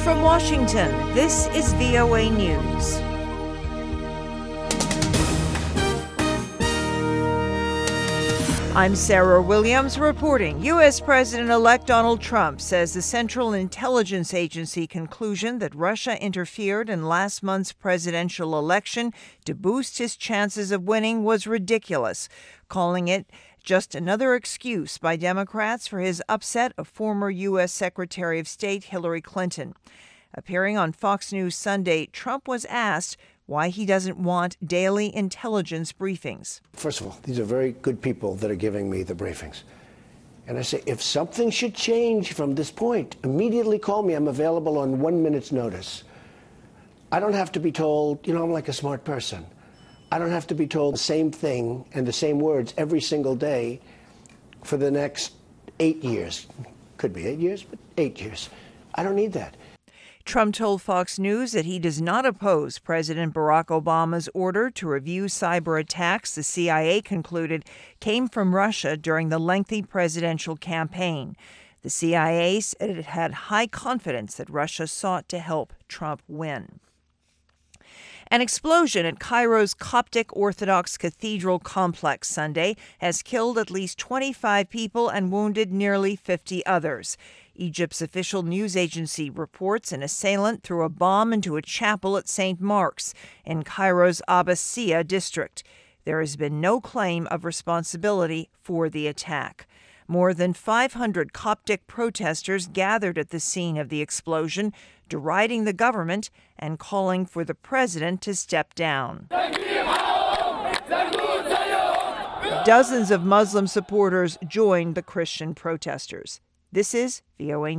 from Washington, this is VOA News. I'm Sarah Williams reporting. U.S. President-elect Donald Trump says the Central Intelligence Agency conclusion that Russia interfered in last month's presidential election to boost his chances of winning was ridiculous, calling it just another excuse by Democrats for his upset of former U.S. Secretary of State Hillary Clinton. Appearing on Fox News Sunday, Trump was asked why he doesn't want daily intelligence briefings. First of all, these are very good people that are giving me the briefings. And I say, if something should change from this point, immediately call me. I'm available on 1 minute's notice. I don't have to be told, I'm like a smart person. I don't have to be told the same thing and the same words every single day for the next 8 years. Could be 8 years, but 8 years. I don't need that. Trump told Fox News that he does not oppose President Barack Obama's order to review cyber attacks the CIA concluded came from Russia during the lengthy presidential campaign. The CIA said it had high confidence that Russia sought to help Trump win. An explosion at Cairo's Coptic Orthodox Cathedral complex Sunday has killed at least 25 people and wounded nearly 50 others. Egypt's official news agency reports an assailant threw a bomb into a chapel at St. Mark's in Cairo's Abbasiyah district. There has been no claim of responsibility for the attack. More than 500 Coptic protesters gathered at the scene of the explosion, deriding the government and calling for the president to step down. Dozens of Muslim supporters joined the Christian protesters. This is VOA